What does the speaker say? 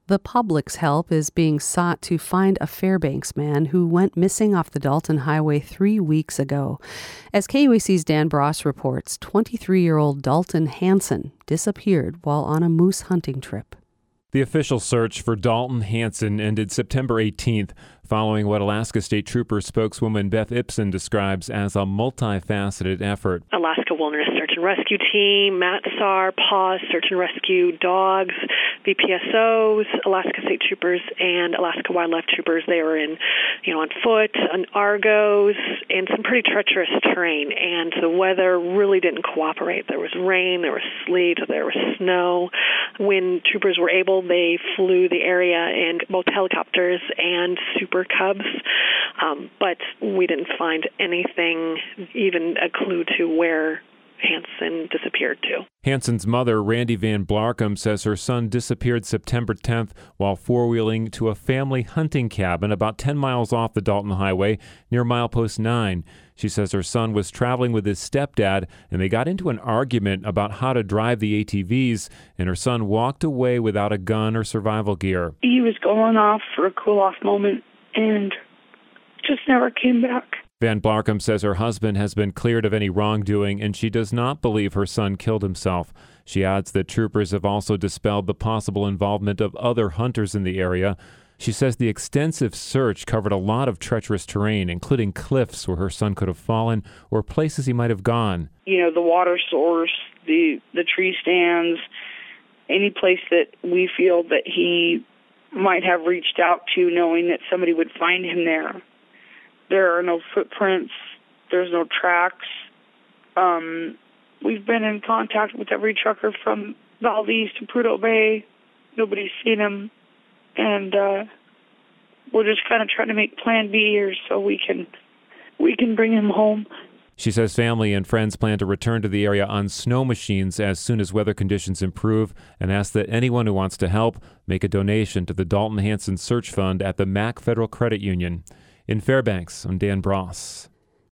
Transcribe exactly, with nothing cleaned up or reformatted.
The public's help is being sought to find a Fairbanks man who went missing off the Dalton Highway three weeks ago. As K U A C's Dan Bross reports, twenty-three-year-old Dalton Hansen disappeared while on a moose hunting trip. The official search for Dalton Hansen ended September eighteenth, following what Alaska State Trooper spokeswoman Beth Ipsen describes as a multifaceted effort. Alaska Wilderness Search and Rescue Team, MATSAR, PAWS, Search and Rescue, dogs, V P S Os, Alaska State Troopers, and Alaska Wildlife Troopers. They were in, you know, on foot, on Argos, and some pretty treacherous terrain. And the weather really didn't cooperate. There was rain, there was sleet, there was snow. When troopers were able, they flew the area in both helicopters and Super Cubs, um, but we didn't find anything, even a clue to where Hansen disappeared to. Hansen's mother, Randy Van Blarkum, says her son disappeared September tenth while four-wheeling to a family hunting cabin about ten miles off the Dalton Highway near milepost nine. She says her son was traveling with his stepdad, and they got into an argument about how to drive the A T Vs, and her son walked away without a gun or survival gear. He was going off for a cool-off moment and just never came back. Van Blarkum says her husband has been cleared of any wrongdoing, and she does not believe her son killed himself. She adds that troopers have also dispelled the possible involvement of other hunters in the area. She says the extensive search covered a lot of treacherous terrain, including cliffs where her son could have fallen or places he might have gone. You know, the water source, the, the tree stands, any place that we feel that he might have reached out to knowing that somebody would find him there. There are no footprints. There's no tracks. Um, we've been in contact with every trucker from Valdez to Prudhoe Bay. Nobody's seen him. And uh, we're just kind of trying to make Plan B here so we can we can bring him home. She says family and friends plan to return to the area on snow machines as soon as weather conditions improve, and asks that anyone who wants to help make a donation to the Dalton Hansen Search Fund at the Mac Federal Credit Union. In Fairbanks, I'm Dan Bross.